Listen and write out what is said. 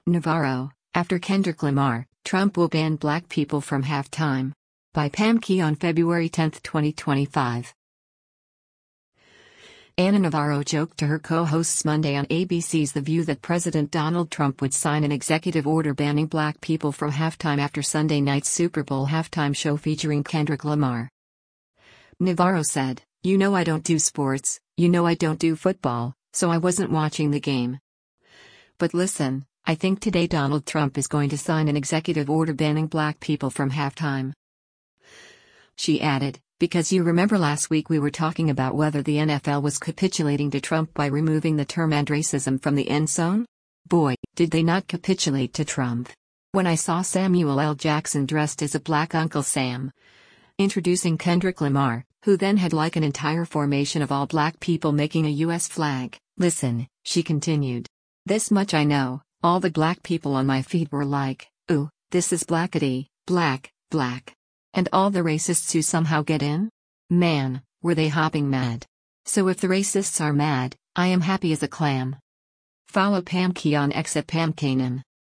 Navarro, after Kendrick Lamar, Trump will ban black people from halftime. By Pam Key on February 10, 2025. Ana Navarro joked to her co-hosts Monday on ABC's The View that President Donald Trump would sign an executive order banning black people from halftime after Sunday night's Super Bowl halftime show featuring Kendrick Lamar. Navarro said, "You know I don't do sports, you know I don't do football, so I wasn't watching the game. But listen, I think today Donald Trump is going to sign an executive order banning black people from halftime." She added, "Because you remember last week we were talking about whether the NFL was capitulating to Trump by removing the term and racism from the end zone? Boy, did they not capitulate to Trump. When I saw Samuel L. Jackson dressed as a black Uncle Sam introducing Kendrick Lamar, who then had like an entire formation of all black people making a U.S. flag, listen," she continued. "This much I know, all the black people on my feed were like, ooh, this is blackity, black, black. And all the racists who somehow get in? Man, were they hopping mad. So if the racists are mad, I am happy as a clam." Follow Pam Key on X at Pam Kanan.